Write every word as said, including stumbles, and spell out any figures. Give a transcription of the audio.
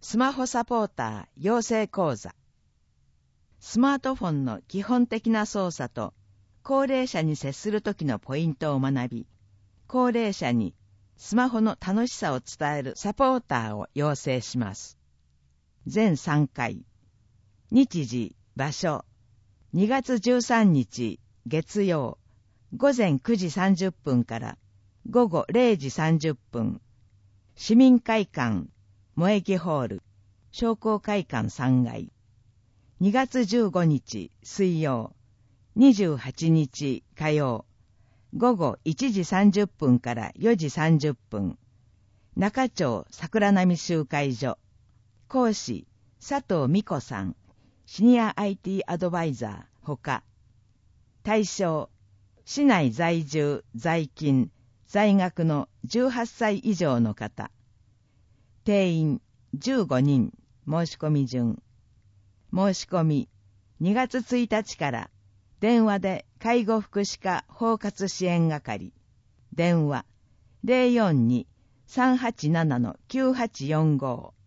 スマホサポーター養成講座。スマートフォンの基本的な操作と高齢者に接するときのポイントを学び、高齢者にスマホの楽しさを伝えるサポーターを養成します。全さんかい。日時、場所、にがつじゅうさんにち月曜、ごぜんくじさんじゅっぷんからごごれいじさんじゅっぷん。市民会館、萌木ホール、商工会館さんがい。にがつじゅうごにち水曜、にじゅうはちにち火曜、ごごいちじさんじゅっぷんからよじさんじゅっぷん。中町桜並集会所。講師、佐藤美子さん、シニア アイティー アドバイザーほか。対象、市内在住、在勤、在学のじゅうはっさい以上の方。定員じゅうごにん、申し込み順。申し込みにがつついたちから電話で介護福祉課包括支援係。電話 ゼロよんに さんはちなな きゅうはちよんご